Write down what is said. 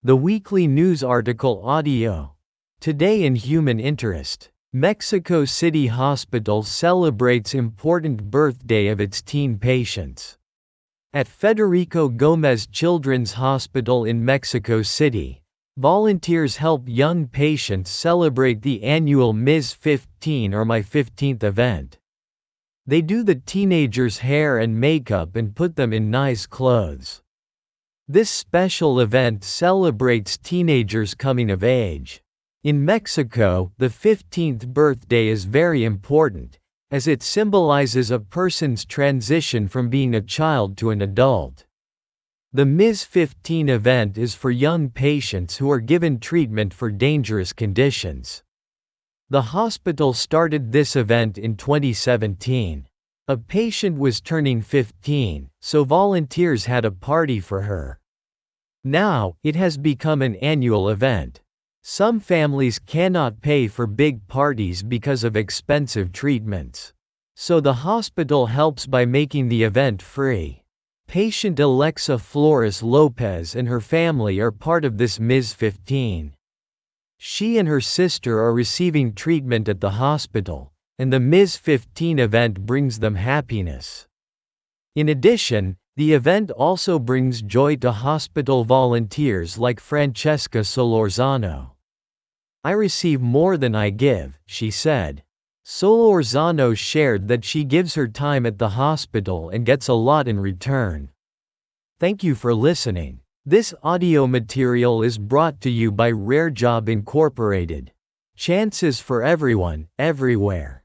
The weekly news article audio. Today in Human Interest. Mexico City Hospital celebrates important birthday of its teen patients. At Federico Gomez Children's Hospital in Mexico City, volunteers help young patients celebrate the annual Ms. 15 or My 15th event. They do the teenagers' hair and makeup and put them in nice clothes. This special event celebrates teenagers coming of age. In Mexico, the 15th birthday is very important, as it symbolizes a person's transition from being a child to an adult. The Ms. 15 event is for young patients who are given treatment for dangerous conditions. The hospital started this event in 2017. A patient was turning 15, so volunteers had a party for her. Now, it has become an annual event. Some families cannot pay for big parties because of expensive treatments. So the hospital helps by making the event free. Patient Alexa Flores Lopez and her family are part of this Ms. 15. She and her sister are receiving treatment at the hospital, and the Ms. 15 event brings them happiness. In addition, the event also brings joy to hospital volunteers like Francesca Solorzano. "I receive more than I give," she said. Solorzano shared that she gives her time at the hospital and gets a lot in return. Thank you for listening. This audio material is brought to you by Rare Job Incorporated. Chances for everyone, everywhere.